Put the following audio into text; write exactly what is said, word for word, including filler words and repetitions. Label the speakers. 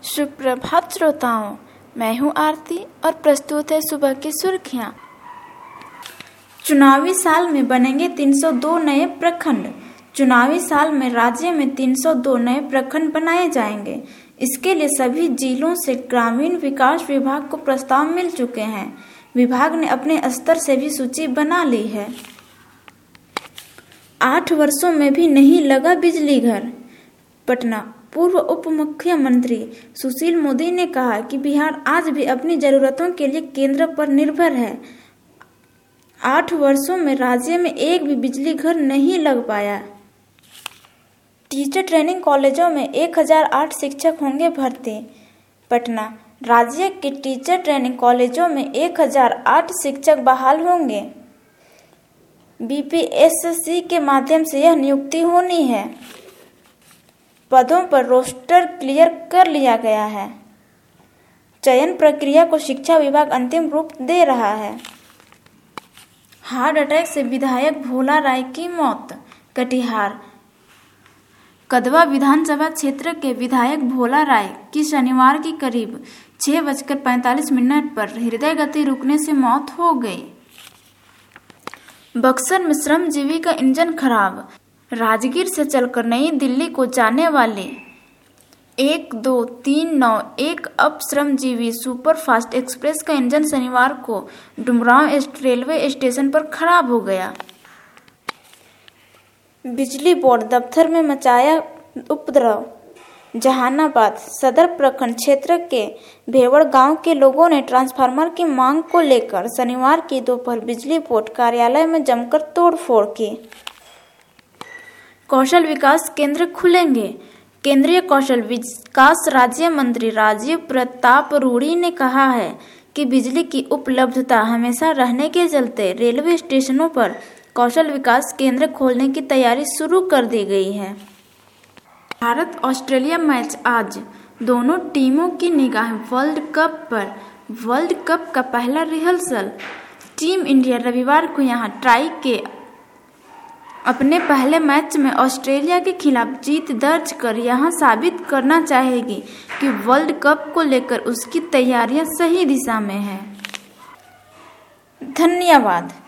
Speaker 1: सुप्रभात श्रोताओं, मैं हूं आरती और प्रस्तुत है सुबह की सुर्खियां। चुनावी साल में बनेंगे तीन सौ दो नए प्रखंड। चुनावी साल में राज्य में तीन सौ दो नए प्रखंड बनाए जाएंगे। इसके लिए सभी जिलों से ग्रामीण विकास विभाग को प्रस्ताव मिल चुके हैं। विभाग ने अपने स्तर से भी सूची बना ली है। आठ वर्षों में भी नहीं लगा बिजली घर। पटना पूर्व उप मुख्यमंत्री सुशील मोदी ने कहा कि बिहार आज भी अपनी जरूरतों के लिए केंद्र पर निर्भर है। आठ वर्षों में राज्य में एक भी बिजली घर नहीं लग पाया। टीचर ट्रेनिंग कॉलेजों में एक हज़ार आठ शिक्षक होंगे भर्ती। पटना राज्य के टीचर ट्रेनिंग कॉलेजों में एक हज़ार आठ शिक्षक बहाल होंगे। बी पी एस सी के माध्यम से यह नियुक्ति होनी है। पदों पर रोस्टर क्लियर कर लिया गया है। चयन प्रक्रिया को शिक्षा विभाग अंतिम रूप दे रहा है। हार्ट अटैक से विधायक भोला राय की मौत। कटिहार कदवा विधानसभा क्षेत्र के विधायक भोला राय की शनिवार की करीब छह बजकर पैंतालीस मिनट पर हृदय गति रुकने से मौत हो गई। बक्सर में श्रमजीवी का इंजन खराब। राजगीर से चलकर नई दिल्ली को जाने वाले एक दो तीन नौ एक अप श्रमजीवी सुपरफास्ट एक्सप्रेस का इंजन शनिवार को डुमरांव रेलवे स्टेशन पर खराब हो गया। बिजली बोर्ड दफ्तर में मचाया उपद्रव। जहानाबाद सदर प्रखंड क्षेत्र के भेवड़ गांव के लोगों ने ट्रांसफार्मर की मांग को लेकर शनिवार की दोपहर बिजली बोर्ड कार्यालय में जमकर तोड़फोड़ की। कौशल विकास केंद्र खुलेंगे। केंद्रीय कौशल विकास राज्य मंत्री राजीव प्रताप रूडी ने कहा है कि बिजली की उपलब्धता हमेशा रहने के चलते रेलवे स्टेशनों पर कौशल विकास केंद्र खोलने की तैयारी शुरू कर दी गई है। भारत ऑस्ट्रेलिया मैच आज। दोनों टीमों की निगाह वर्ल्ड कप पर। वर्ल्ड कप का पहला रिहर्सल। टीम इंडिया रविवार को यहां ट्राई के अपने पहले मैच में ऑस्ट्रेलिया के खिलाफ जीत दर्ज कर यहां साबित करना चाहेगी कि वर्ल्ड कप को लेकर उसकी तैयारियां सही दिशा में हैं। धन्यवाद।